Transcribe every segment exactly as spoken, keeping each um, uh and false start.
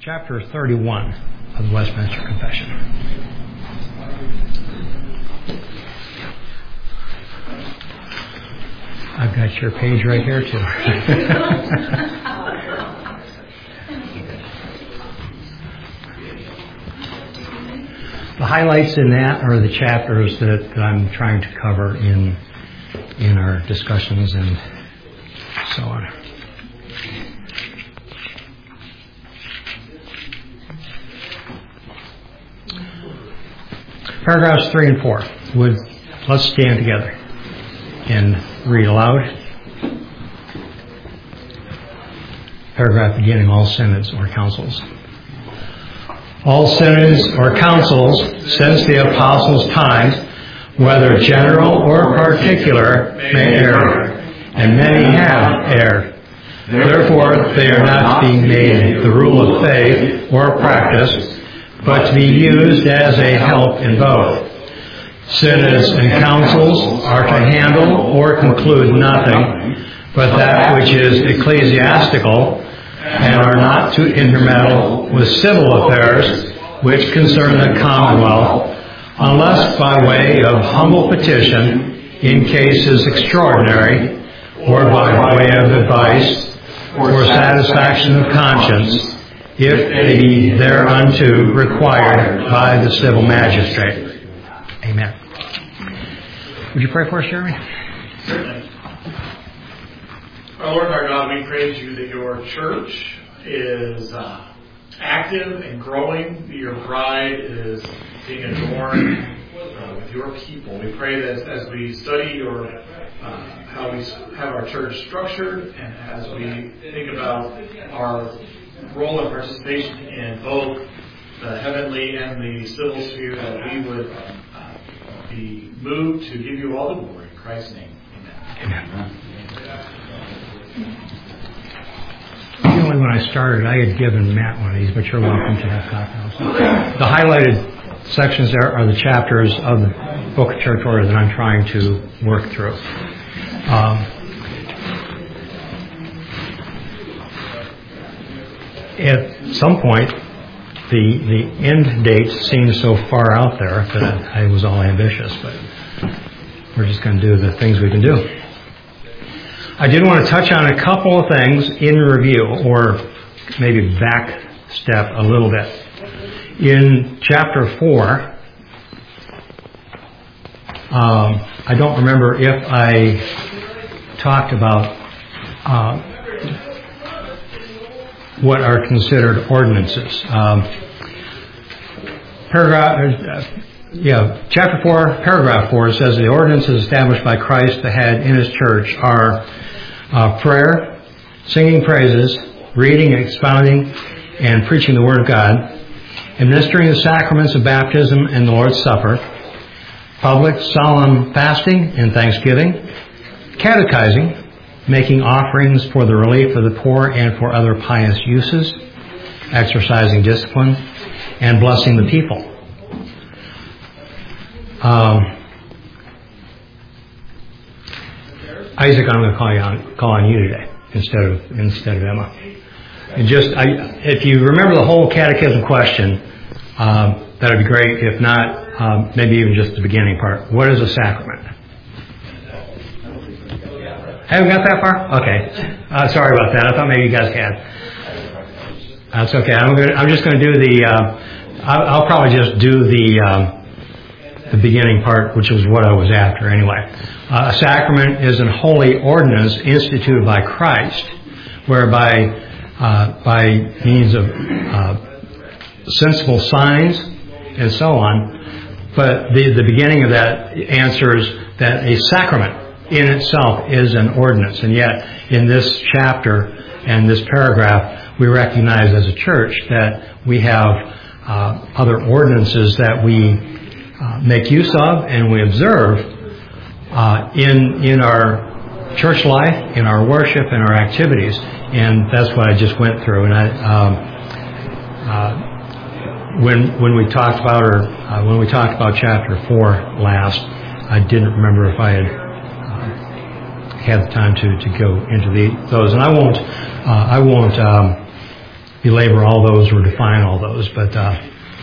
chapter thirty-one of the Westminster Confession. I've got your page right here too. The highlights in that are the chapters that, that I'm trying to cover in in our discussions and so on. Paragraphs three and four. Would let's stand together and read aloud. Paragraph beginning, all synods or councils. All synods or councils since the apostles' times, whether general or particular, may err, and many have erred. Therefore, they are not being made the rule of faith or practice, but to be used as a help in both. Synods and councils are to handle or conclude nothing but that which is ecclesiastical, and are not to intermeddle with civil affairs which concern the commonwealth, unless by way of humble petition in cases extraordinary, or by way of advice for satisfaction of conscience, if they be thereunto required by the civil magistrate. Amen. Would you pray for us, Jeremy? Certainly. Our Lord and our God, we praise you that your church is uh, active and growing, that your bride is being adorned uh, with your people. We pray that as we study your uh, how we have our church structured, and as we think about our role and participation in both the heavenly and the civil sphere, that we would uh, be moved to give you all the glory. In Christ's name, amen. Amen. Only when I started, I had given Matt one of these, but you're welcome to have copies. The highlighted sections there are the chapters of the Book of Church Order that I'm trying to work through. Um, at some point, the the end date seemed so far out there that I was all ambitious, but we're just going to do the things we can do. I did want to touch on a couple of things in review, or maybe back step a little bit. In chapter four, um, I don't remember if I talked about uh, what are considered ordinances. Um, paragraph, uh, yeah, chapter four, paragraph four says the ordinances established by Christ the head in his church are uh, prayer, singing praises, reading, expounding, and preaching the word of God, administering the sacraments of baptism and the Lord's Supper, public solemn fasting and thanksgiving, catechizing, making offerings for the relief of the poor and for other pious uses, exercising discipline, and blessing the people. Um, Isaac, I'm going to call you on call on you today instead of instead of Emma. And just, I, if you remember the whole catechism question, um, that'd be great. If not, um, maybe even just the beginning part. What is a sacrament? Haven't got that far? Okay. Uh, sorry about that. I thought maybe you guys had. That's okay. I'm going. I'm just going to do the. Uh, I'll, I'll probably just do the. Um, the beginning part, which was what I was after anyway. Uh, a sacrament is an holy ordinance instituted by Christ, whereby, uh, by means of uh, sensible signs and so on. But the, the beginning of that answers that a sacrament in itself is an ordinance. And yet, in this chapter and this paragraph, we recognize as a church that we have uh, other ordinances that we Uh, make use of and we observe uh, in in our church life, in our worship, in our activities, and that's what I just went through. And I, um, uh, when when we talked about or uh, when we talked about chapter four last, I didn't remember if I had uh, had the time to, to go into the, those, and I won't uh, I won't. Um, belabor all those or define all those, but uh,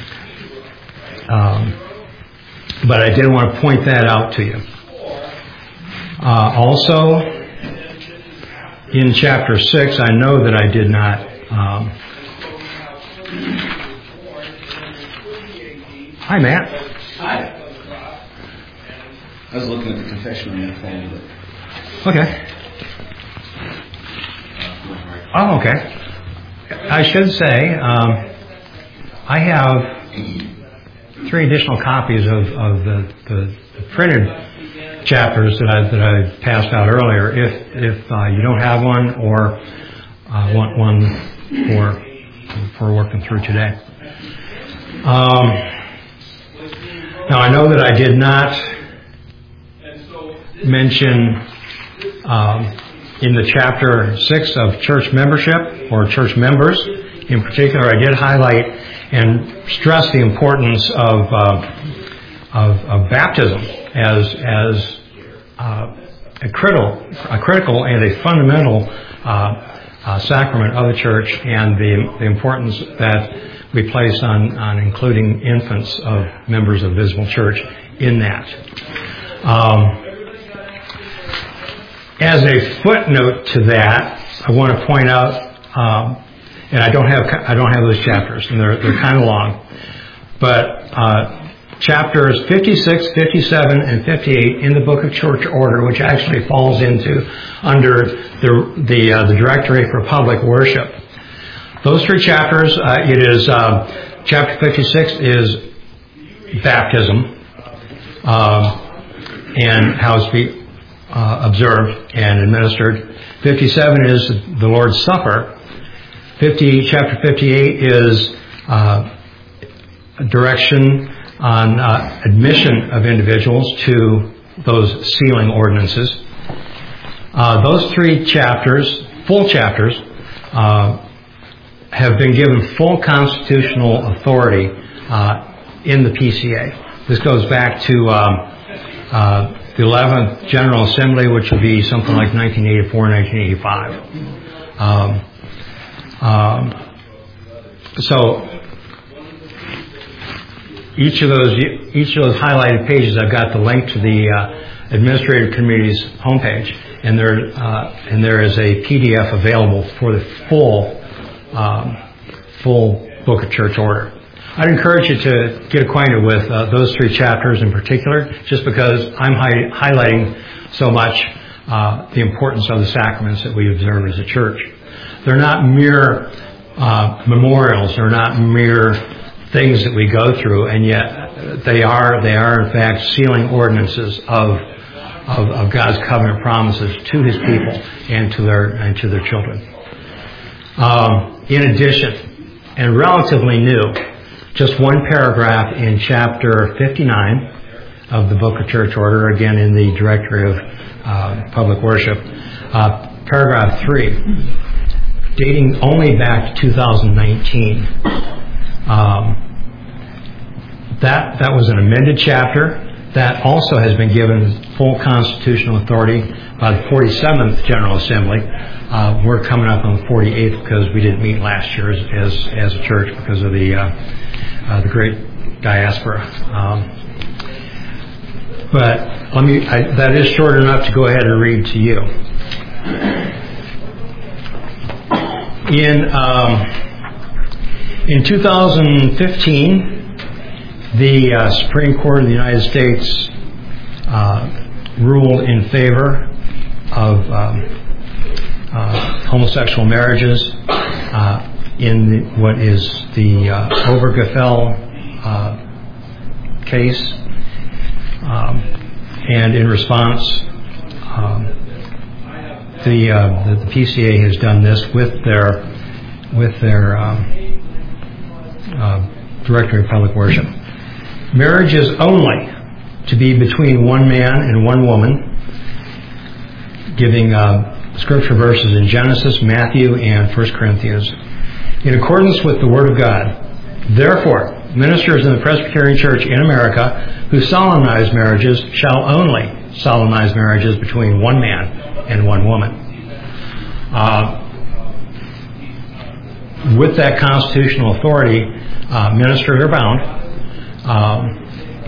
um, but I did want to point that out to you. Uh, also, in chapter six, I know that I did not. Um, hi, Matt. Hi. I was looking at the confession on your phone, but. Okay. Oh, okay. I should say, um, I have three additional copies of, of the, the, the printed chapters that I that I passed out earlier. If if uh, you don't have one or uh, want one for for working through today. Um, now I know that I did not mention. Um, in the chapter six of church membership or church members in particular, I did highlight and stress the importance of uh, of, of baptism as as uh, a critical a critical and a fundamental uh, uh, sacrament of the church, and the the importance that we place on on including infants of members of visible church in that. Um, As a footnote to that, I want to point out, um, and I don't have I don't have those chapters, and they're they're kind of long, but uh, chapters fifty-six, fifty-seven, and fifty-eight in the Book of Church Order, which actually falls into under the the uh, the Directory for Public Worship. Those three chapters, uh, it is uh, chapter fifty-six is baptism um, and how it's be Uh, observed and administered. fifty-seven is the Lord's Supper. fifty, chapter fifty-eight is uh, direction on uh, admission of individuals to those sealing ordinances. Uh, those three chapters, full chapters, uh, have been given full constitutional authority uh, in the P C A. This goes back to um, uh, the eleventh General Assembly, which would be something like nineteen eighty-four, nineteen eighty-five. Um, um, so each of those each of those highlighted pages, I've got the link to the uh, Administrative Committee's homepage, and there uh, and there is a P D F available for the full um, full Book of Church Order. I'd encourage you to get acquainted with uh, those three chapters in particular, just because I'm hi- highlighting so much uh, the importance of the sacraments that we observe as a church. They're not mere uh, memorials; they're not mere things that we go through, and yet they are they are in fact sealing ordinances of of, of God's covenant promises to His people and to their and to their children. Um, in addition, and relatively new, just one paragraph in chapter fifty-nine of the Book of Church Order, again in the Directory of uh, Public Worship, uh, paragraph three, dating only back to two thousand nineteen. Um, that that was an amended chapter that also has been given full constitutional authority by the forty-seventh General Assembly. Uh, we're coming up on the forty-eighth because we didn't meet last year as as, as a church because of the uh, Uh, the great diaspora. Um, but let me, I, that is short enough to go ahead and read to you. In, um, in two thousand fifteen, the uh, Supreme Court of the United States uh, ruled in favor of um, uh, homosexual marriages uh, in the, what is the uh, Obergefell uh, case, um, and in response, um, the, uh, the the P C A has done this with their with their um, uh, Directory of Public Worship. Marriage is only to be between one man and one woman, giving uh, scripture verses in Genesis, Matthew, and First Corinthians. In accordance with the Word of God. Therefore, ministers in the Presbyterian Church in America who solemnize marriages shall only solemnize marriages between one man and one woman. Uh, with that constitutional authority, uh, ministers are bound. Um,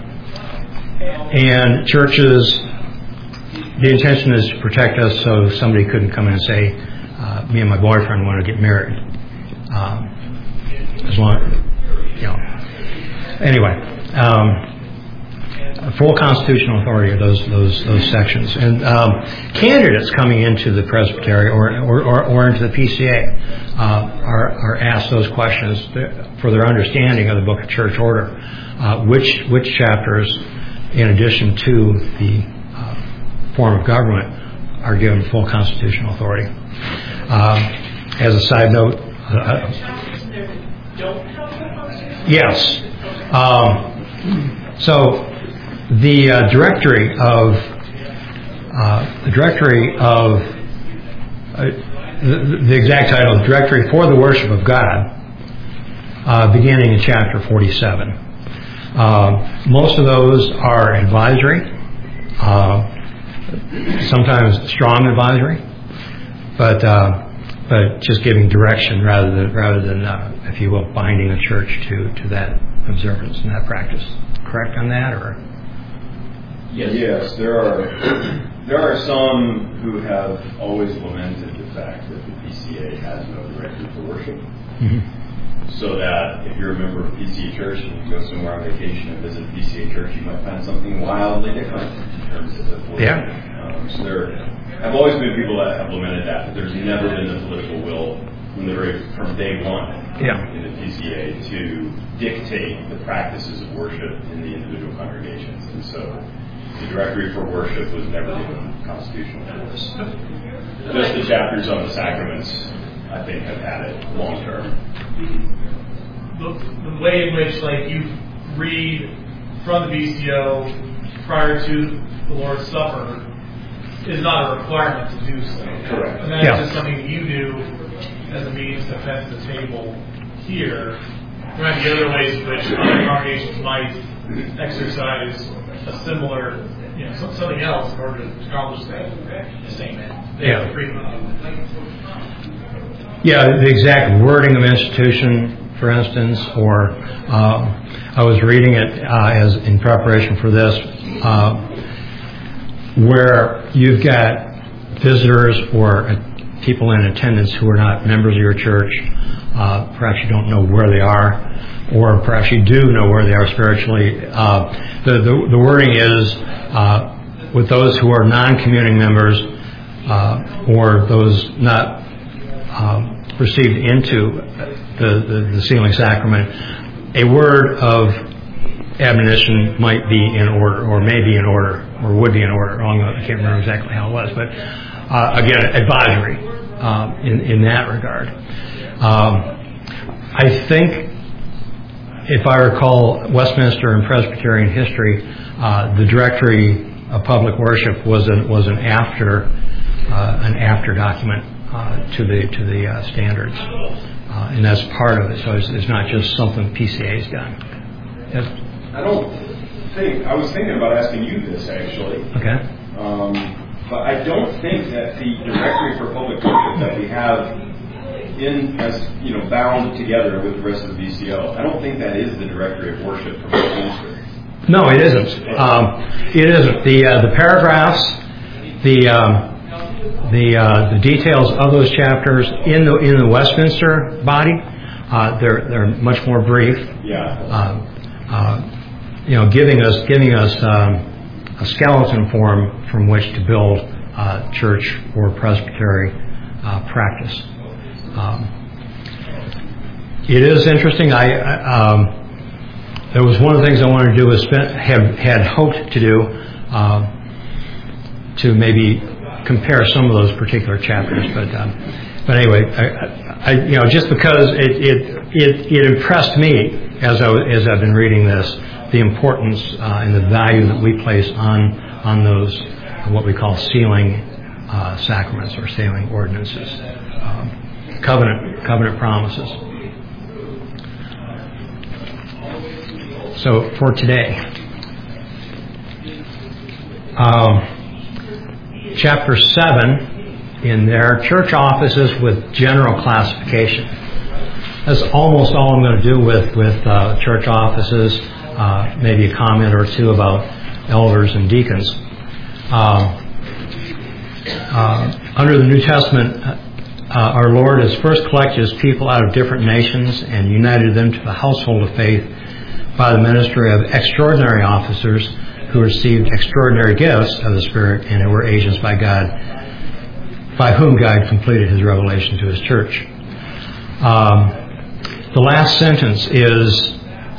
and churches, the intention is to protect us so somebody couldn't come in and say, uh, me and my boyfriend want to get married. Um, as long, you know. Anyway, um, full constitutional authority of those those those sections, and um, candidates coming into the presbytery or or, or, or into the P C A uh, are are asked those questions for their understanding of the Book of Church Order, uh, which which chapters, in addition to the uh, form of government, are given full constitutional authority. Um, as a side note, uh, yes. Um, so. The uh, directory of uh, the directory of uh, the, the exact title, the directory for the worship of God, uh, beginning in chapter forty-seven. Uh, most of those are advisory, uh, sometimes strong advisory, but uh, but just giving direction rather than rather than uh, if you will, binding the church to to that observance and that practice. Correct on that, or? Yes. yes, there are there are some who have always lamented the fact that the P C A has no directory for worship. Mm-hmm. So that if you're a member of a P C A church and you go somewhere on vacation and visit a P C A church, you might find something wildly different in terms of the worship. Yeah. Um, so there have always been people that have lamented that, but there's never been the political will from the very from day one yeah. in the P C A to dictate the practices of worship in the individual congregations, and so. The directory for worship was never given constitutional force. Just the chapters on the sacraments, I think, have had it long term. The, the way in which, like, you read from the B C O prior to the Lord's Supper is not a requirement to do so. Correct. And that's yeah. just something that you do as a means to fence the table here. There might be other ways in which other congregations might exercise a similar, you know, something else in order to accomplish that the same end. They yeah. have freedom. Yeah, the exact wording of institution, for instance, or uh, I was reading it uh, as in preparation for this, uh, where you've got visitors or uh, people in attendance who are not members of your church. Uh, perhaps you don't know where they are. Or perhaps you do know where they are spiritually. Uh, the, the the wording is uh, with those who are non-communing members uh, or those not um, received into the, the, the sealing sacrament, a word of admonition might be in order, or may be in order, or would be in order. I can't remember exactly how it was, but uh, again, advisory uh, in in that regard. Um, I think. If I recall Westminster and Presbyterian history, uh, the Directory of Public Worship was an was an after uh, an after document uh, to the to the uh, standards, uh, and that's part of it. So it's, it's not just something P C A's done. Yes? I don't think I was thinking about asking you this actually. Okay. Um, but I don't think that the Directory for Public Worship that we have. In as you know, bound together with the rest of the B C O. I don't think that is the directory of worship for Westminster. No, it isn't. Um, it isn't. The uh, the paragraphs, the um, the uh, the details of those chapters in the in the Westminster body, uh, they're they're much more brief. Yeah. Uh, uh, you know, giving us giving us um, a skeleton form from which to build uh, church or presbytery uh, practice. Um, it is interesting. I, I um, there was one of the things I wanted to do was spend, have had hoped to do uh, to maybe compare some of those particular chapters, but um, but anyway, I, I, you know, just because it it it, it impressed me as I as I've been reading this, the importance uh, and the value that we place on on those what we call sealing uh, sacraments or sealing ordinances. Um, Covenant, covenant promises. So for today, um, chapter seven in their church offices with general classification. that's almost all I'm going to do with with uh, church offices. Uh, maybe a comment or two about elders and deacons. Uh, uh, under the New Testament, uh, our Lord has first collected His people out of different nations and united them to the household of faith by the ministry of extraordinary officers who received extraordinary gifts of the Spirit and who were agents by God, by whom God completed His revelation to His church. Um, the last sentence is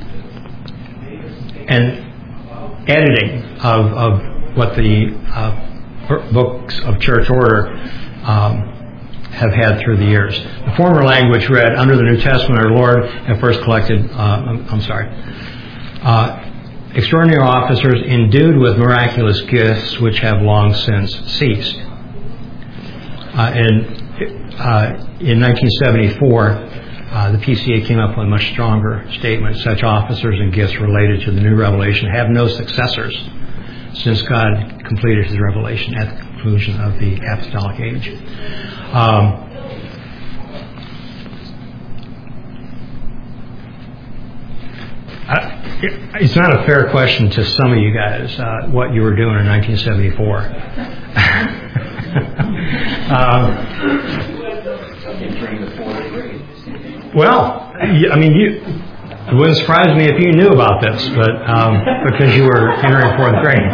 an editing of, of what the uh, books of church order um, have had through the years. The former language read, under the New Testament, our Lord had first collected, uh, I'm, I'm sorry, uh, extraordinary officers endued with miraculous gifts which have long since ceased. Uh, and uh, in nineteen seventy-four, uh, the P C A came up with a much stronger statement. Such officers and gifts related to the new revelation have no successors since God completed His revelation at the conclusion of the apostolic age. Um, I, it's not a fair question to some of you guys, uh, what you were doing in nineteen seventy-four. um, well, I mean, you, it wouldn't surprise me if you knew about this, but um, because you were entering fourth grade.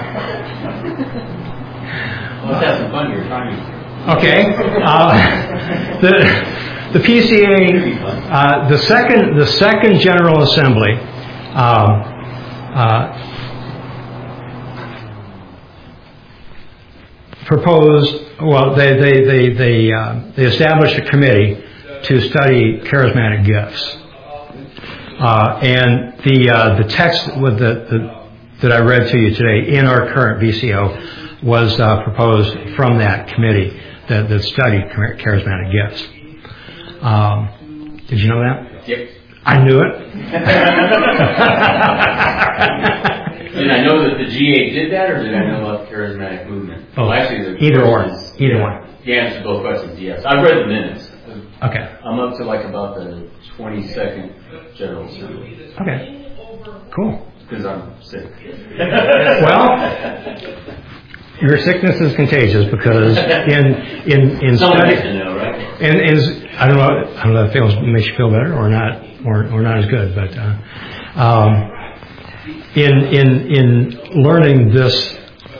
Let's have some fun here. Trying Okay. Uh, the the P C A, uh, the second the second General Assembly. Um, uh, proposed, well, they they they they, uh, they established a committee to study charismatic gifts, uh, and the uh, the text with the, the that I read to you today in our current V C O was uh, proposed from that committee that, that studied charismatic gifts. Um, did you know that? Yep. I knew it. Did I know that the G eight did that, or did I know about the charismatic movement? Oh, well, actually, the either or. is, Either yeah, one. The answer to both questions, yes. I've read the minutes. Okay. I'm up to like about the twenty-second General Assembly. Okay. Cool. Because I'm sick. Well, your sickness is contagious because in in in Someone study, has to know, right? and in, I don't know I don't know if it feels, makes you feel better or not or or not as good, but uh, um, in in in learning this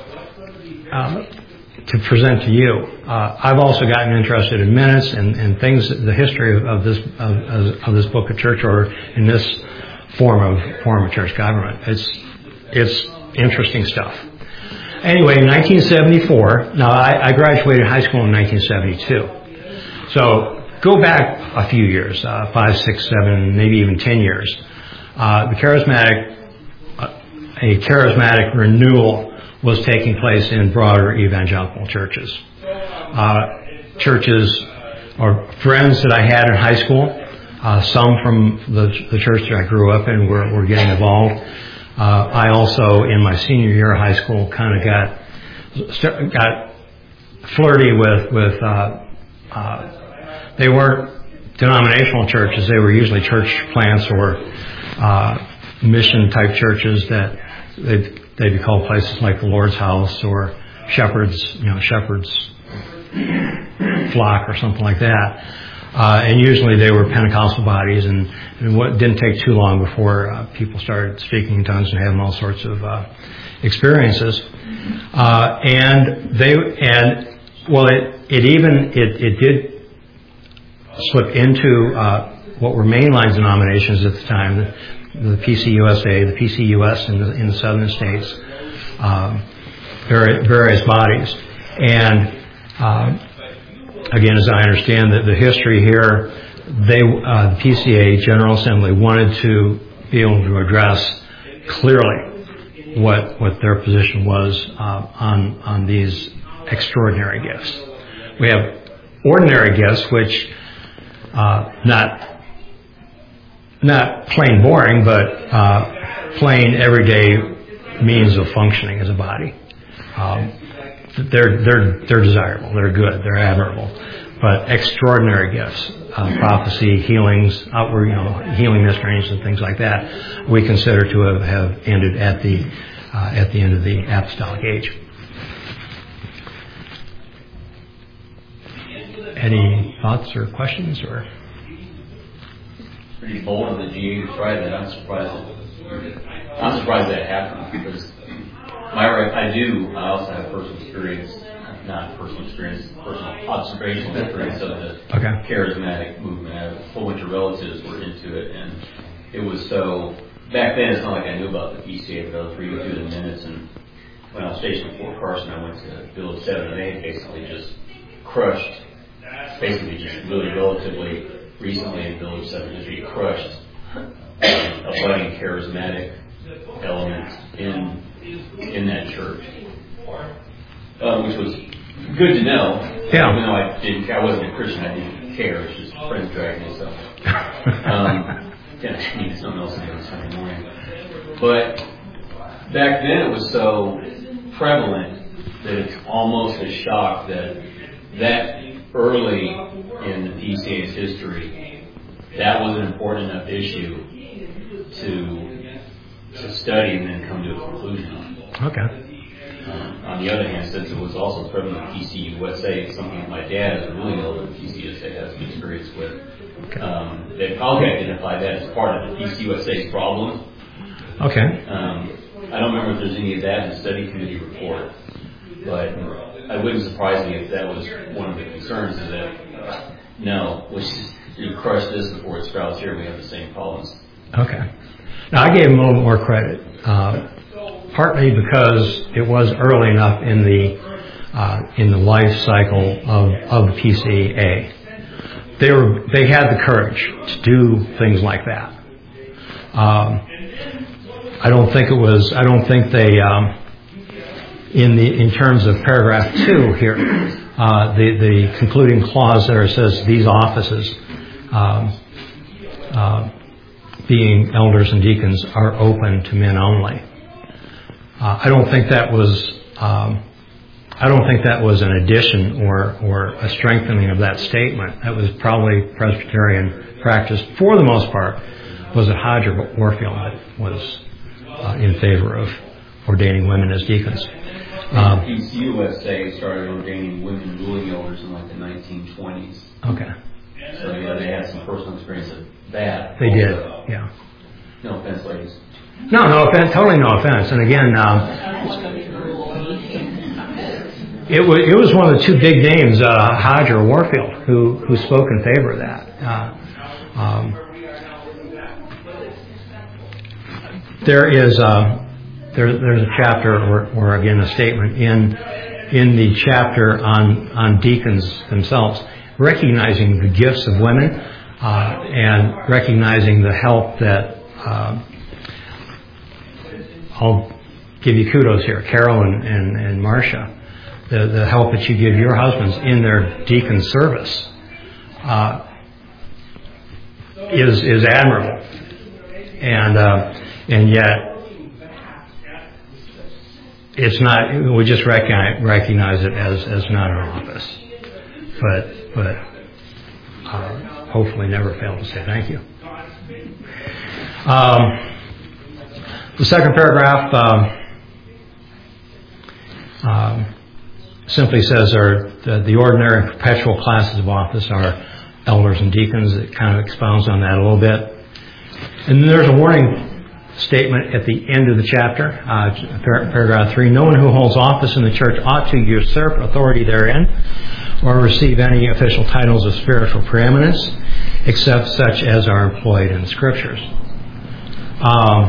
uh, to present to you, uh, I've also gotten interested in minutes and, and things, the history of, of this of, of this book of church order in this form of form of church government. It's it's interesting stuff. Anyway, in nineteen seventy-four, now I, I graduated high school in nineteen seventy-two. So go back a few years, uh, five, six, seven, maybe even ten years. Uh, the charismatic, uh, a charismatic renewal was taking place in broader evangelical churches. Uh, churches or friends that I had in high school, uh, some from the, the church that I grew up in were, were getting involved. Uh, I also, in my senior year of high school, kind of got got flirty with with. Uh, uh, they weren't denominational churches; they were usually church plants or uh, mission type churches that they'd, they'd be called places like the Lord's House or Shepherd's, you know, Shepherd's Flock or something like that. Uh, and usually they were Pentecostal bodies, and, and what didn't take too long before uh, people started speaking in tongues and having all sorts of uh, experiences. Uh, and they and well, it it even it it did slip into uh, what were mainline denominations at the time, the, the P C U S A, the P C U S in the in the southern states, um, various, various bodies, and. Uh, Again, as I understand that the history here, they, uh, the P C A General Assembly wanted to be able to address clearly what what their position was uh, on on these extraordinary gifts. We have ordinary gifts, which uh, not not plain boring, but uh, plain everyday means of functioning as a body. Um, They're they're they're desirable. They're good. They're admirable. But extraordinary gifts. uh, prophecy, healings, outward, you know, healing mysteries and things like that, we consider to have, have ended at the uh, at the end of the apostolic age. Any thoughts or questions? Or Pretty bold of the G A to try that. I'm surprised. That, I'm surprised that happened because my I do. I also have personal experience, not personal experience, personal observation experience of the okay. charismatic movement. I have a whole bunch of relatives were into it, and it was so. Back then, it's not like I knew about the P C A, but I was reading through the minutes, and when I was stationed in Fort Carson, I went to Village seven and eight, basically just crushed. Basically, just really relatively recently in Village seven, just really crushed um, a budding charismatic element in in that church, uh, which was good to know. Yeah. Even though I didn't, I wasn't a Christian, I didn't care. It's just friends dragged me, so. Um, yeah, I needed something else to do on Sunday morning. But back then, it was so prevalent that it's almost a shock that that. Early in the P C A's history, that was an important enough issue to to study and then come to a conclusion on. Okay. Um, on the other hand, since it was also prevalent in P C U S A, something that my dad, as a really old P C U S A, has some experience with, um, they probably identified that as part of the P C U S A's problem. Okay. Um, I don't remember if there's any of that in the study committee report, but it wouldn't surprise me if that was one of the concerns, is that, uh, no, which is, you crush this before it sprouts here, we have the same problems. Okay. Now, I gave him a little more credit, uh, partly because it was early enough in the uh, in the life cycle of, of the P C A. They were they had the courage to do things like that. Um, I don't think it was. I don't think they. Um, In the in terms of paragraph two here, uh, the the concluding clause there says these offices, um, uh, being elders and deacons, are open to men only. Uh, I don't think that was um, I don't think that was an addition or or a strengthening of that statement. That was probably Presbyterian practice for the most part. Was it Hodge or Warfield that was uh, in favor of ordaining women as deacons? Um, P C U S A started ordaining women ruling elders in like the nineteen twenties. Okay. So yeah, they had some personal experience of that. They did, yeah. No offense, ladies. No, no offense, totally no offense. And again, um, it was it was one of the two big names, uh, Hodge or Warfield, who who spoke in favor of that. Uh, um, there is. Uh, There, there's a chapter, or, or again a statement in in the chapter on on deacons themselves, recognizing the gifts of women uh, and recognizing the help that uh, I'll give you kudos here, Carol and and, and Marcia, the the help that you give your husbands in their deacon service uh, is is admirable, and uh, and yet. It's not. We just recognize, recognize it as, as not an office, but but uh, hopefully never fail to say thank you. Um, the second paragraph um, um, simply says, "Are the, the ordinary and perpetual classes of office are elders and deacons." It kind of expounds on that a little bit, and then there's a warning statement at the end of the chapter, uh, par- paragraph three. No one who holds office in the church ought to usurp authority therein or receive any official titles of spiritual preeminence except such as are employed in the scriptures. Um,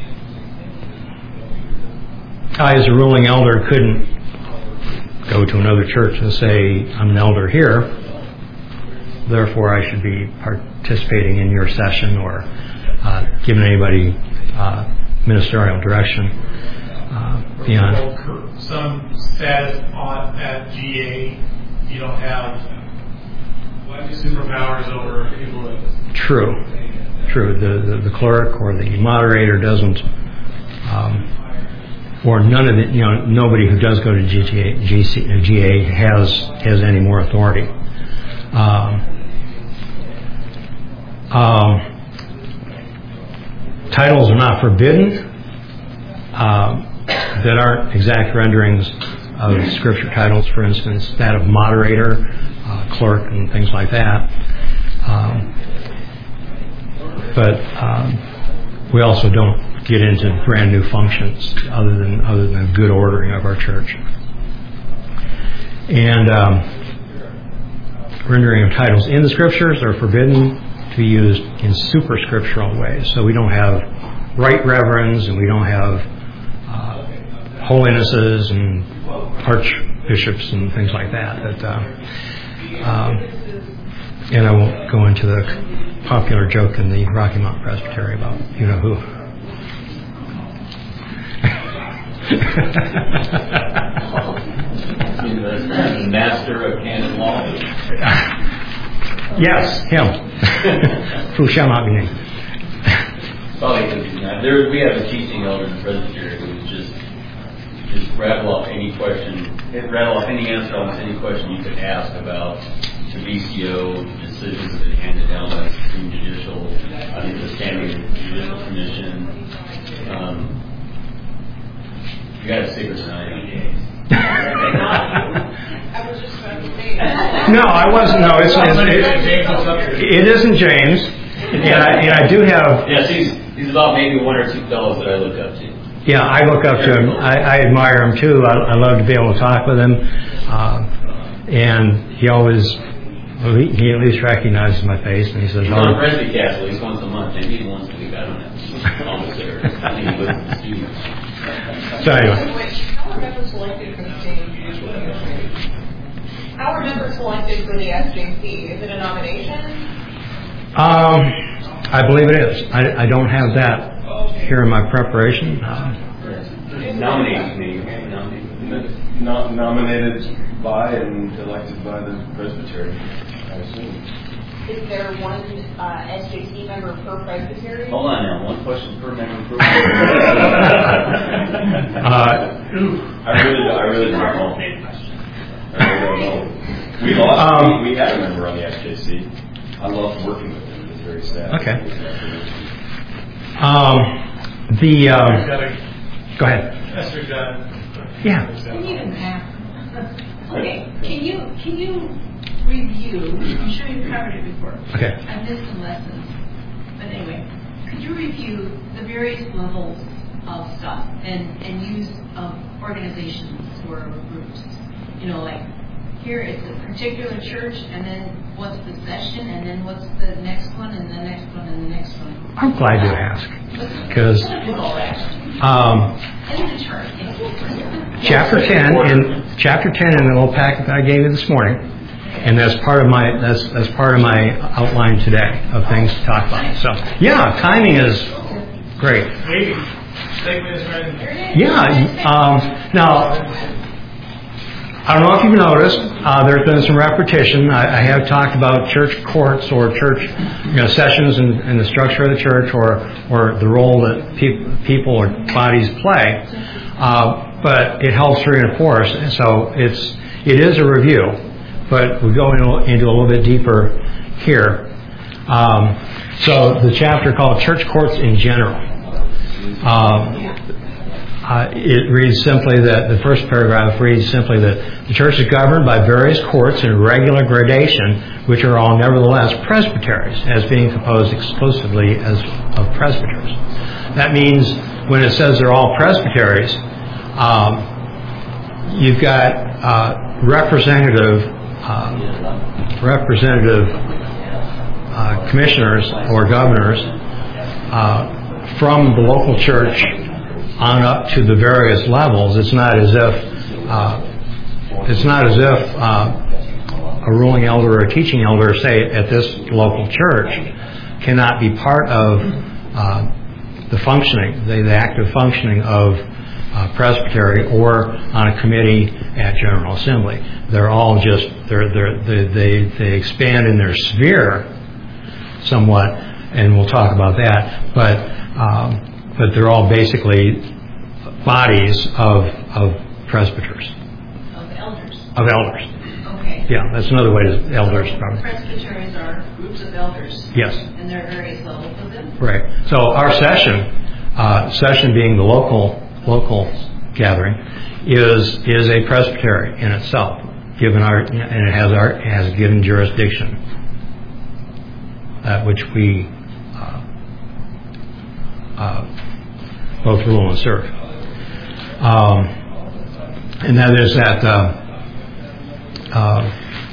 I, as a ruling elder, couldn't go to another church and say, I'm an elder here, therefore I should be participating in your session or uh, giving anybody Uh, ministerial direction uh, beyond. Some status on at G A, you don't have superpowers over people. That True, true. The, the the clerk or the moderator doesn't, um, or none of the you know nobody who does go to G A, G C, G A has has any more authority. Um, Um, titles are not forbidden um, that aren't exact renderings of scripture titles, for instance, that of moderator, uh, clerk, and things like that. Um, but um, we also don't get into brand new functions other than other than good ordering of our church. And um, rendering of titles in the scriptures are forbidden to be used in superscriptural ways. So we don't have right reverends, and we don't have uh, holinesses and archbishops and things like that. But, uh, um, and I won't go into the popular joke in the Rocky Mountain Presbytery about you know who. The master of canon law. Yes, him. Who shall not be named. Probably because there we have a teaching elder in the presbytery who would just just rattle off any question, rattle off any answer on any question you could ask about the B C O decisions that are handed down by the Supreme Judicial, I think the Standing Judicial Commission. Um, you got a secret tonight. I was just about to say. No, I wasn't. No, it's, it's it, it isn't James, and I, and I do have. Yes, he's he's about maybe one or two fellows that I look up to. Yeah, I look up to him. I, I admire him too. I, I love to be able to talk with him, uh, and he always well, he, he at least recognizes my face, and he says, He's "Oh." on Presby Castle. He's once a month, maybe once a week. I don't know. Almost there. I think he lives in the studio. So anyway. How are members selected for the same? How are members selected for the S J C? Is it a nomination? Um, I believe it is. I, I don't have that here in my preparation. Uh, Nominating committee. Nominating. No, nominated by and elected by the presbytery, I assume. Is there one uh, S J C member per presbytery? Hold on now. One question per member. Per uh, I really, I really don't know. I really don't know. We lost. Um, we, we had a member on the S J C. I loved working with him. He was very sad. Okay. Um, the um, go ahead. Pastor John. Yeah. Can you okay? Can you can you review? I'm sure you've covered it before. Okay. I've missed some lessons, but anyway, could you review the various levels of stuff and and use of organizations or groups? You know, like here it's a particular church, and then what's the session, and then what's the next one, and the next one, and the next one. I'm glad you asked, because um, chapter ten in chapter ten in the little packet that I gave you this morning, and that's part of my that's that's part of my outline today of things to talk about. So yeah, timing is great. Maybe. Yeah. Um, now. I don't know if you've noticed, uh, there's been some repetition. I, I have talked about church courts or church you know, sessions and, and the structure of the church or or the role that pe- people or bodies play, uh, but it helps reinforce. So it's it is a review, but we go into, into a little bit deeper here. Um, so the chapter called Church Courts in General. Um, Uh, it reads simply that the first paragraph reads simply that the church is governed by various courts in regular gradation, which are all nevertheless presbyteries, as being composed exclusively as of presbyters. That means when it says they're all presbyteries, um, you've got uh, representative uh, representative uh, commissioners or governors uh, from the local church on up to the various levels. It's not as if uh, it's not as if uh, a ruling elder or a teaching elder, say at this local church, cannot be part of uh, the functioning, the, the active functioning of uh, presbytery or on a committee at General Assembly. They're all just they're, they're, they they they expand in their sphere somewhat, and we'll talk about that. But um, but they're all basically bodies of of presbyters. Of elders. Of elders. Okay. Yeah, that's another way to elders probably. Presbyteries are groups of elders. Yes. And there are various levels of them. Right. So our session, uh, session being the local local gathering, is is a presbytery in itself, given our and it has our it has a given jurisdiction, uh, which we uh, uh, both rule and serve. Um, and that is that. Uh, Uh,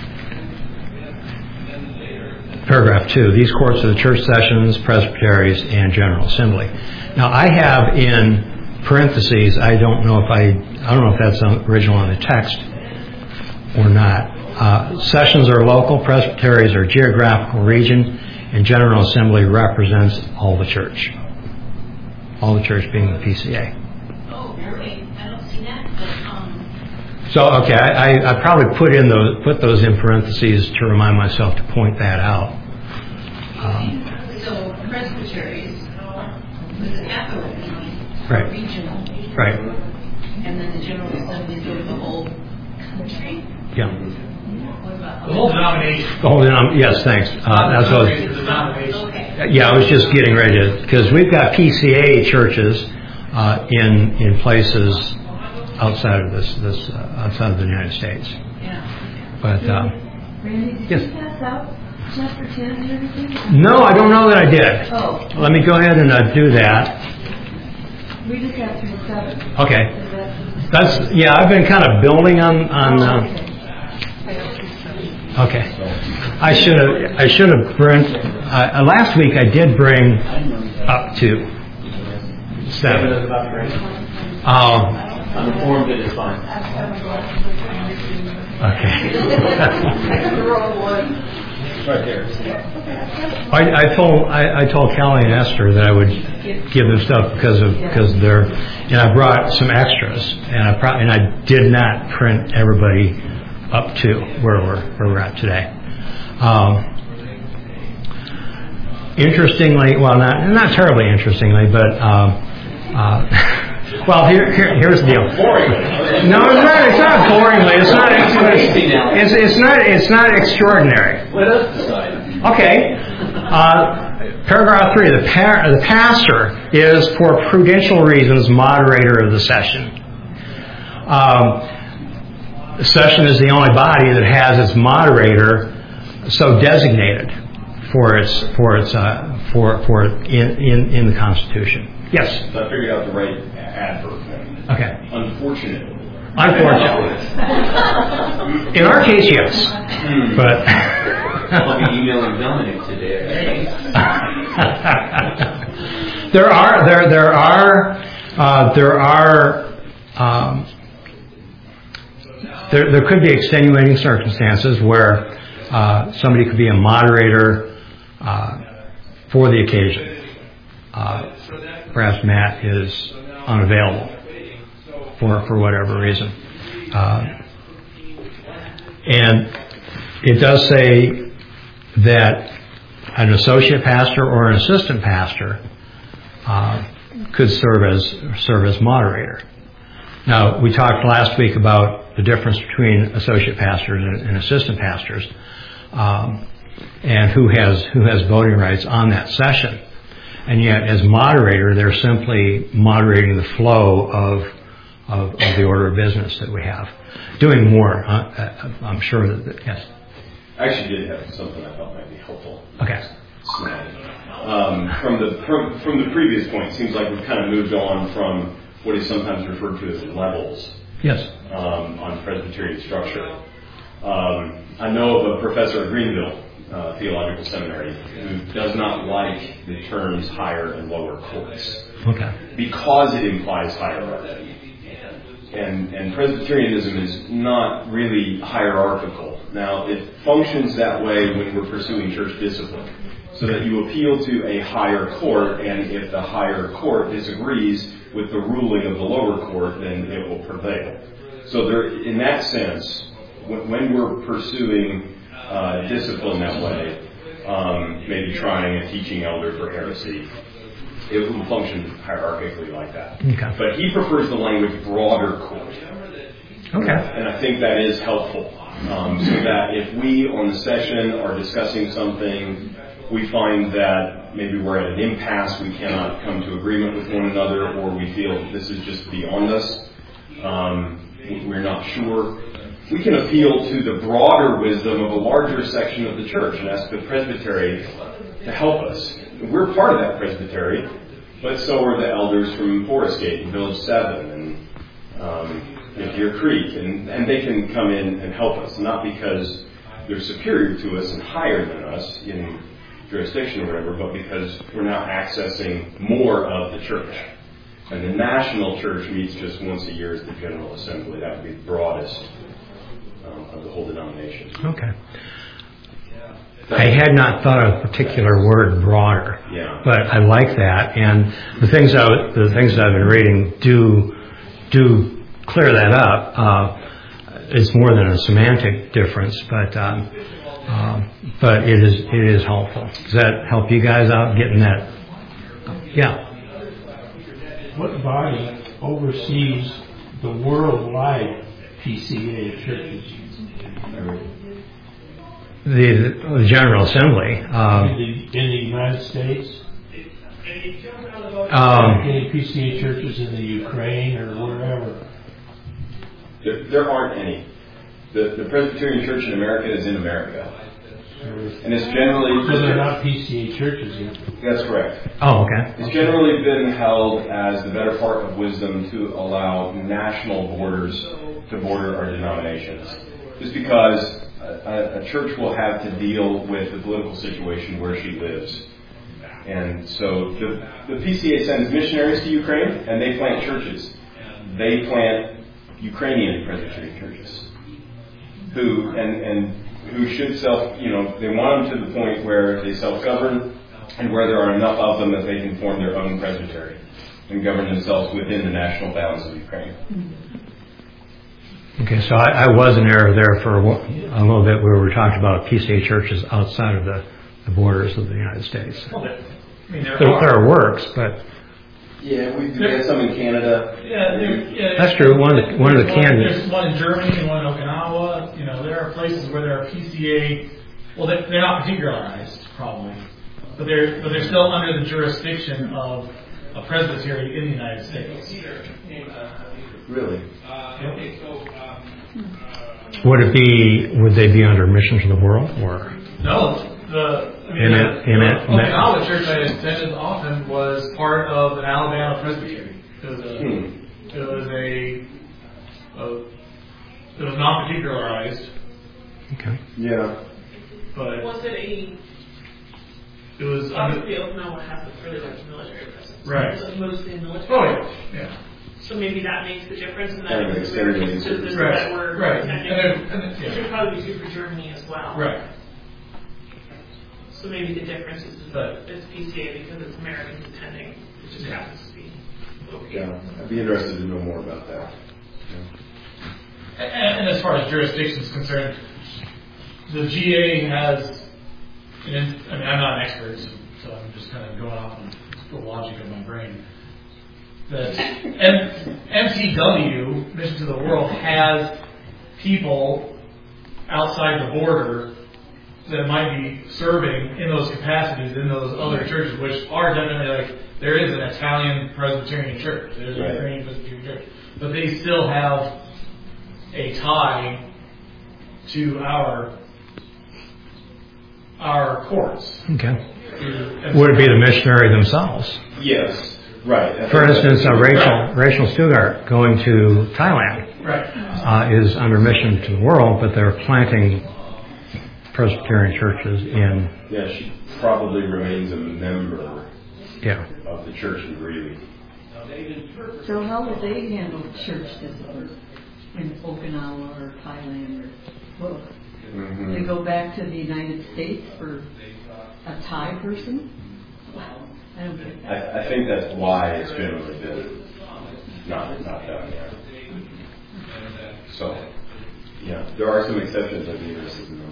paragraph two, these courts are the church sessions, presbyteries, and general assembly. Now I have in parentheses, I don't know if I, I don't know if that's original in the text or not. Uh, sessions are local, presbyteries are geographical region, and general assembly represents all the church. All the church being the P C A. Oh, okay. I don't see that, but, um, So okay, I, I, I probably put in those put those in parentheses to remind myself to point that out. Um, so presbyteries with a capital P, Right. regional, right. and then the general assembly goes the whole country. Yeah. What about The whole denomination. The whole denom- yes, thanks. Uh, that's what. I was- The denomination. Okay. Yeah, I was just getting ready to, because we've got P C A churches uh, in in places outside of this this uh, outside of the United States. Yeah. But uh, Randy, did yes. you pass out chapter ten and everything? No, I don't know that I did. Oh. Let me go ahead and uh, do that. We just got through seven. Okay. Is that- That's yeah. I've been kind of building on on. Oh, Uh, okay. okay. I should have I should have bring. Uh, last week I did bring up to seven. Um, I'm informed it is fine. okay. Right there. I, I told I, I told Callie and Esther that I would give them stuff because of because they're and I brought some extras and I pro- and I did not print everybody up to where we're where we're at today. Um, interestingly, well, not not terribly interestingly, but um, uh, well, here, here here's the deal. No, it's not. It's not boringly. It's not. It's, it's not. It's not extraordinary. Let us decide. Okay. Uh, paragraph three. The par- the pastor is, for prudential reasons, moderator of the session. Um, the session is the only body that has its moderator so designated for its for its uh, for for in, in in the Constitution. Yes. So I figured out the right adverb. Okay. Unfortunately. Unfortunately. In our case, yes. But I'll be emailing Dominic today. there are there there are uh, there are um, there there could be extenuating circumstances where uh, somebody could be a moderator uh, for the occasion. Uh, perhaps Matt is unavailable for for whatever reason, uh, and it does say that an associate pastor or an assistant pastor uh, could serve as serve as moderator. Now, we talked last week about the difference between associate pastors and, and assistant pastors, um, and who has who has voting rights on that session. And yet, as moderator, they're simply moderating the flow of of, of the order of business that we have. Doing more, uh, I'm sure that, that yes. I actually did have something I thought might be helpful. Okay. Um, from the from, from the previous point, it seems like we've kind of moved on from what is sometimes referred to as levels. Yes. Um, on Presbyterian structure. Um, I know of a professor at Greenville uh, Theological Seminary who does not like the terms higher and lower courts. Okay. Because it implies hierarchy. And, and Presbyterianism is not really hierarchical. Now, it functions that way when we're pursuing church discipline, so that you appeal to a higher court, and if the higher court disagrees with the ruling of the lower court, then it will prevail. So there, in that sense, when, when we're pursuing uh, discipline that way, um, maybe trying a teaching elder for heresy, it will function hierarchically like that. Okay. But he prefers the language broader court. Okay. And I think that is helpful Um, so that if we on the session are discussing something, we find that maybe we're at an impasse, we cannot come to agreement with one another, or we feel this is just beyond us, um, we're not sure, we can appeal to the broader wisdom of a larger section of the church and ask the presbytery to help us. We're part of that presbytery, but so are the elders from Forest Gate and Village seven and um, Deer Creek, and, and they can come in and help us, not because they're superior to us and higher than us in jurisdiction or whatever, but because we're now accessing more of the church. And the national church meets just once a year as the General Assembly. That would be the broadest um, of the whole denomination. Okay. I had not thought of a particular word, broader, yeah. but I like that, and the things I, the things that I've been reading do do clear that up. Uh, it's more than a semantic difference, but um, um, but it is it is helpful. Does that help you guys out getting that? Yeah. What body oversees the worldwide P C A churches? The, the General Assembly. Um, in, the, in the United States? Um, Any P C A churches in the Ukraine or wherever? There, there aren't any. The, the Presbyterian Church in America is in America. And it's generally... So they're not P C A churches yet? That's correct. Oh, okay. It's generally been held as the better part of wisdom to allow national borders to border our denominations. Just because a, a church will have to deal with the political situation where she lives. And so the, the P C A sends missionaries to Ukraine, and they plant churches. They plant Ukrainian Presbyterian churches, who and and who should self, you know, they want them to the point where they self-govern, and where there are enough of them that they can form their own presbytery and govern themselves within the national bounds of Ukraine. Okay, so I, I was in error there for a, a little bit where we were talking about P C A churches outside of the, the borders of the United States. Well, I mean, there, there, are. there are works, but yeah, we, we had some in Canada. Yeah, there, yeah, that's true. One of the one of the candidates. There's one in Germany and one in Okinawa. You know, there are places where there are P C A. Well, they're, they're not particularized, probably, but they're but they're still under the jurisdiction of a presbytery in the United States. Really? Would it be? Would they be under Mission to the World or? No. The, I mean, in the, it, in it, the Okinawa church I attended often was part of an Alabama presbytery. It was a, hmm. it was a, a it was not particularized. Okay. Yeah. But was it a? It was obviously Okinawa has a really large military presence. Right. It was mostly military. Oh yeah. Yeah. So maybe that makes the difference, and that Kind of makes the difference to this right. that we're right. attending. And then, and then, yeah. It should probably be true for Germany as well. Right. So maybe the difference is but, it's P C A because it's Americans attending. It just yeah. happens to be over Yeah, here. I'd be interested to know more about that. Yeah. And, and as far as jurisdiction is concerned, the G A has, an, I mean, I'm not an expert, so, so I'm just kind of going off on the logic of my brain. That M T W, Mission to the World, has people outside the border that might be serving in those capacities in those other churches, which are definitely like, there is an Italian Presbyterian church, there's a right. Ukrainian Presbyterian church, but they still have a tie to our our courts. Okay. Would it be the missionary themselves? Yes, right. For instance, uh, Rachel Rachel Stugart going to Thailand right. uh, is under Mission to the World, but they're planting Presbyterian churches in. Yeah, she probably remains a member yeah. of the church in Greeley. So how would they handle church discipline in Okinawa or Thailand or well, mm-hmm. they go back to the United States for a Thai person? I don't get that. I, I think that's why it's generally been not not done yet. So, yeah, there are some exceptions. I'd be interested in them.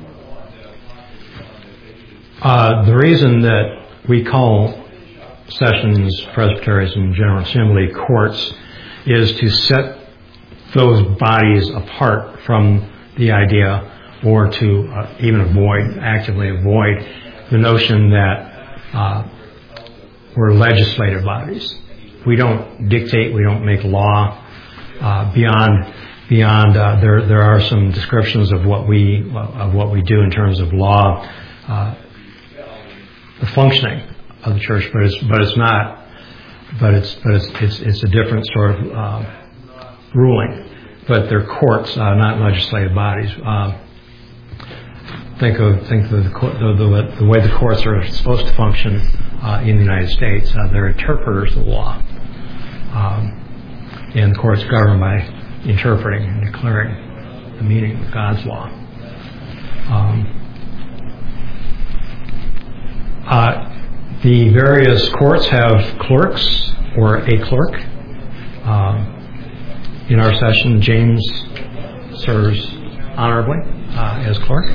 Uh, the reason that we call sessions, presbyteries, and General Assembly courts is to set those bodies apart from the idea or to uh, even avoid, actively avoid the notion that uh, we're legislative bodies. We don't dictate, we don't make law uh, beyond beyond. Uh, there there are some descriptions of what we of what we do in terms of law, uh, the functioning of the church, but it's but it's not. But it's but it's it's, it's a different sort of uh, ruling. But they're courts, uh, not legislative bodies. Uh, think of think of the, the, the, the way the courts are supposed to function uh, in the United States. Uh, they're interpreters of the law, um, and the courts govern by interpreting and declaring the meaning of God's law. Um, uh, The various courts have clerks or a clerk. Um, in our session, James serves honorably uh, as clerk.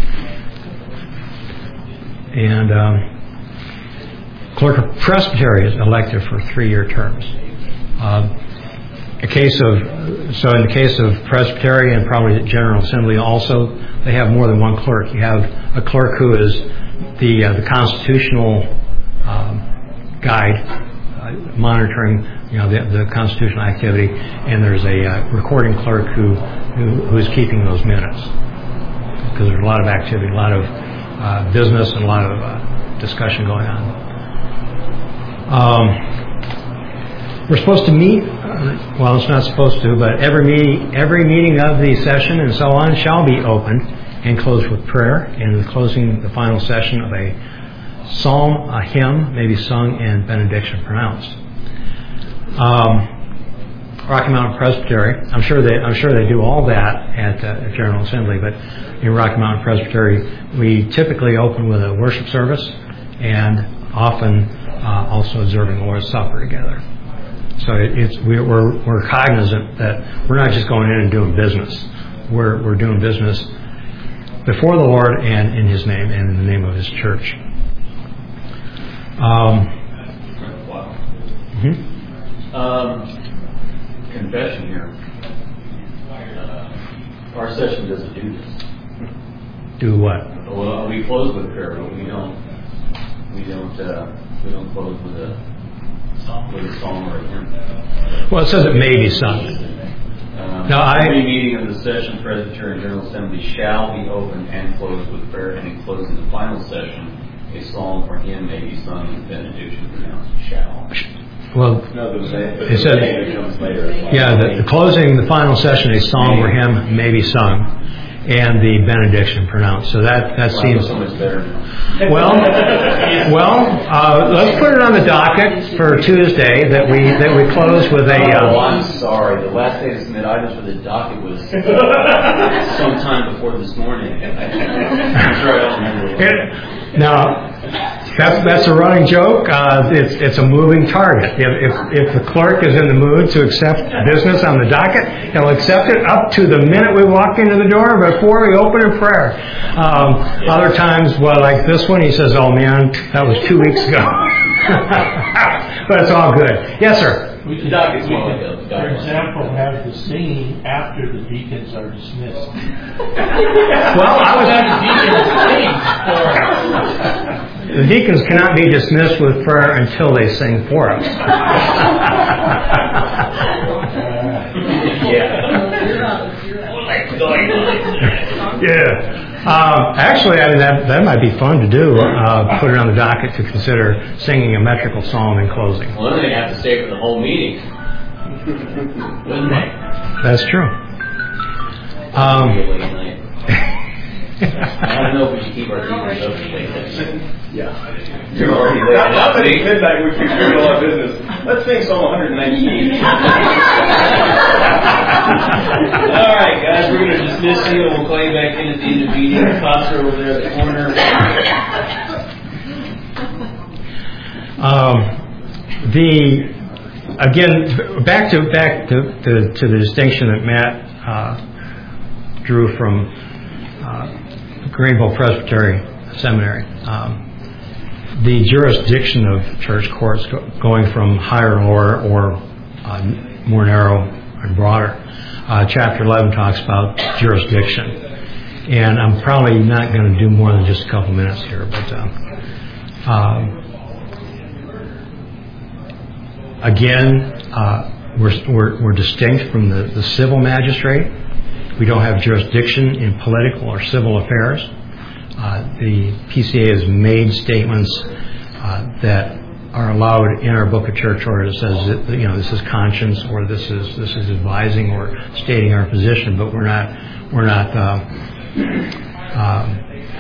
And um, clerk of presbytery is elected for three-year terms. Uh, a case of so in the case of presbytery and probably the General Assembly also, they have more than one clerk. You have a clerk who is the uh, the constitutional Um, guide, uh, monitoring, you know, the, the constitutional activity, and there's a uh, recording clerk who, who who is keeping those minutes because there's a lot of activity, a lot of uh, business, and a lot of uh, discussion going on. Um, we're supposed to meet. Uh, well, it's not supposed to, but every meeting, every meeting of the session and so on shall be opened and closed with prayer, and the closing, the final session of a psalm, a hymn, may be sung, and benediction pronounced. Um, Rocky Mountain Presbytery, I'm sure they, I'm sure they do all that at uh, General Assembly, but in Rocky Mountain Presbytery, we typically open with a worship service, and often uh, also observing the Lord's Supper together. So it, it's we're, we're we're cognizant that we're not just going in and doing business. We're we're doing business before the Lord and in His name and in the name of His church. Um, wow. Mm-hmm. Um, confession here. Uh, our session doesn't do this. Do what? Well, we close with prayer, but we don't. We don't. Uh, we don't close with a with a song or a hymn. Well, it says it may be sung. Um, no, I. Every meeting of the session, Presbytery and General Assembly shall be opened and closed with prayer, and in closing the final session, a psalm or hymn may be sung and benediction pronounced shall. Well, No, the may, it said, comes later. yeah, the, the closing, the final session, a psalm or hymn may be sung, and the benediction pronounced. So that that Wow, seems so much better. well. Well, uh, let's put it on the docket for Tuesday that we that we close with a. Uh, oh, I'm sorry. The last day to submit items for the docket was sometime before this morning. I'm sure I don't remember. It, now, that's that's a running joke. Uh, it's it's a moving target. If, if if the clerk is in the mood to accept business on the docket, he'll accept it up to the minute we walk into the door before we open in prayer. Um, other times, well, like this one, he says, "Oh man, that was two weeks ago." But it's all good. Yes, sir. We could, Docket's we more could, like a for guideline. example, have the singing after the deacons are dismissed. Well, I was. Have the deacons sing for The deacons cannot be dismissed with prayer until they sing for us. Yeah. Um, actually, I mean, that that might be fun to do. Uh, put it on the docket to consider singing a metrical psalm in closing. Well, then they have to stay for the whole meeting. Wouldn't they? That's true. Um, Be a late night. I don't know if we should keep our deacons open late night. Yeah. You're already late. Not, not that it's midnight, we could do a lot of business. Let's sing Psalm one nineteen. All right, guys, we're going to dismiss you, and we'll call you back in at the end of the meeting. Costa over there at the corner. um, the again, back to back to, to, to the distinction that Matt uh, drew from uh, Greenville Presbytery Seminary. Um, the jurisdiction of church courts go, going from higher and lower or uh, more narrow and broader. Uh, chapter eleven talks about jurisdiction. and I'm probably not going to do more than just a couple minutes here, but uh, um, again, uh, we're, we're, we're distinct from the, the civil magistrate. We don't have jurisdiction in political or civil affairs. Uh, the P C A has made statements uh, that are allowed in our book of church orders. It says that, you know, this is conscience, or this is this is advising or stating our position, but we're not we're not uh, uh,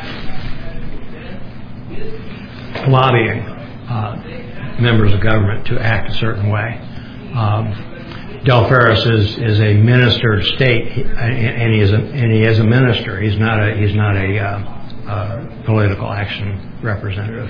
lobbying uh, members of government to act a certain way. Um, Del Ferris is, is a minister of state, and he is a, and he is a minister. He's not a he's not a, uh, uh, political action representative.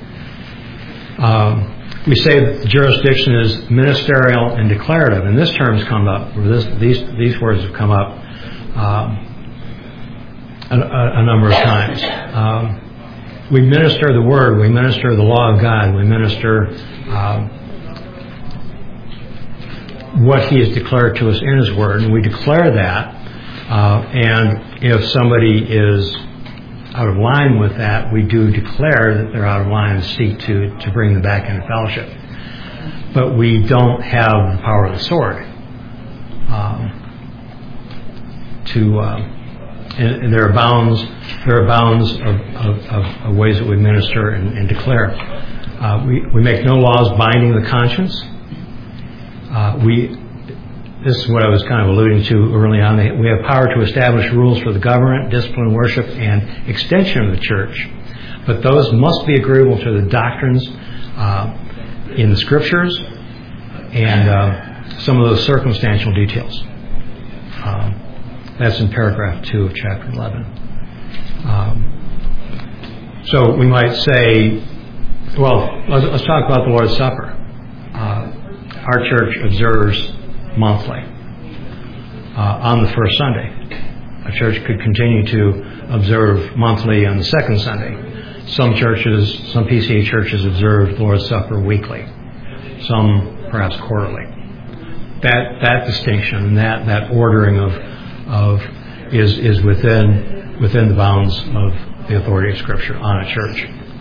Um, we say that the jurisdiction is ministerial and declarative, and this term's come up. Or this, these these words have come up um, a, a, a number of times. Um, we minister the word. We minister the law of God. We minister Uh, what he has declared to us in his word, and we declare that, uh, and if somebody is out of line with that, we do declare that they're out of line and seek to, to bring them back into fellowship. But we don't have the power of the sword um, to, uh, and, and there are bounds, there are bounds of, of, of, of ways that we minister and, and declare. Uh, we, we make no laws binding the conscience. Uh, we, this is what I was kind of alluding to early on. We have power to establish rules for the government, discipline, worship, and extension of the church. But those must be agreeable to the doctrines uh, in the scriptures and uh, some of those circumstantial details. Um, that's in paragraph two of chapter eleven. Um, so we might say, well, let's, let's talk about the Lord's Supper. Uh, Our church observes monthly uh, on the first Sunday. A church could continue to observe monthly on the second Sunday. Some churches, some P C A churches observe the Lord's Supper weekly. Some perhaps quarterly. That that distinction, that that ordering of of is is within within the bounds of the authority of Scripture on a church.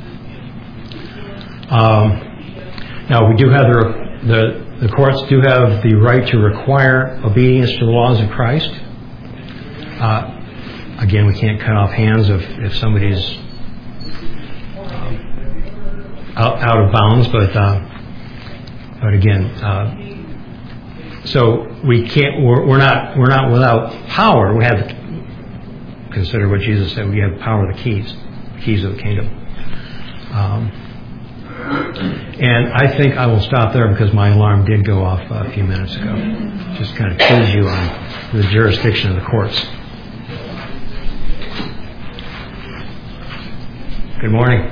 Um, now we do have the the The courts do have the right to require obedience to the laws of Christ. Uh, again, we can't cut off hands if, if somebody's um, out, out of bounds, but uh, but again, uh, so we can't. We're, we're not. We're not without power. We have to consider what Jesus said. We have power, the keys, the keys of the kingdom. Um, And I think I will stop there because my alarm did go off a few minutes ago. Just kind of quiz you on the jurisdiction of the courts. Good morning.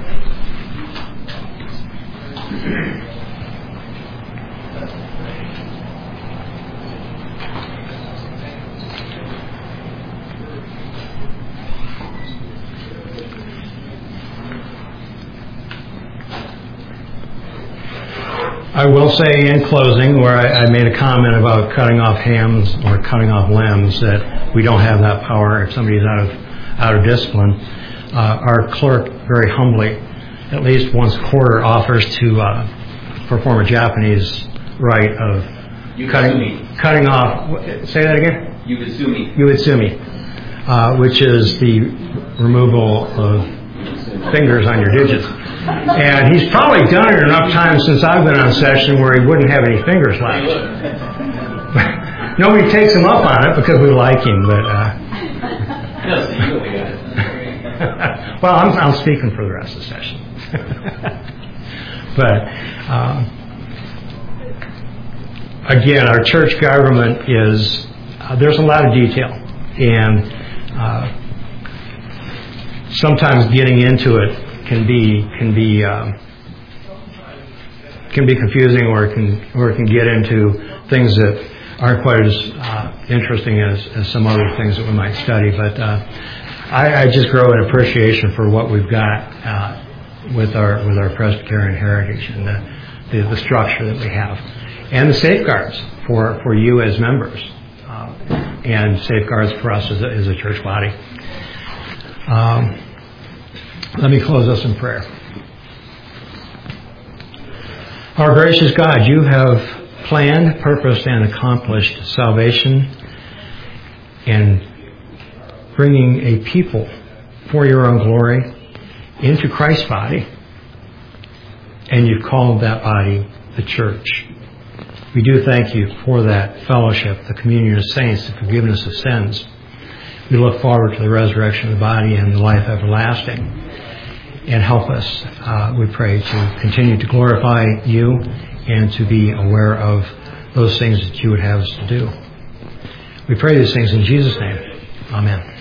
I will say in closing, where I, I made a comment about cutting off hams or cutting off limbs, that we don't have that power if somebody's out of out of discipline. Uh, our clerk very humbly, at least once a quarter, offers to uh, perform a Japanese rite of you cutting cutting off. Say that again. Yubitsumi. Yubitsumi, uh, which is the removal of fingers on your digits. And he's probably done it enough times since I've been on session where he wouldn't have any fingers left. Nobody takes him up on it because we like him, but uh, well, I'm, I'm speaking for the rest of the session. But um, again, our church government is uh, there's a lot of detail, and uh, sometimes getting into it can be can be um, can be confusing, or it can or it can get into things that aren't quite as uh, interesting as, as some other things that we might study. But uh, I, I just grow an appreciation for what we've got uh, with our with our Presbyterian heritage and the, the the structure that we have, and the safeguards for, for you as members, uh, and safeguards for us as a, as a church body. Um, let me close us in prayer. Our gracious God, you have planned, purposed, and accomplished salvation and bringing a people for your own glory into Christ's body, and you've called that body the church. We do thank you for that fellowship, the communion of saints, the forgiveness of sins. We look forward to the resurrection of the body and the life everlasting. And help us, uh, we pray, to continue to glorify you and to be aware of those things that you would have us to do. We pray these things in Jesus' name. Amen.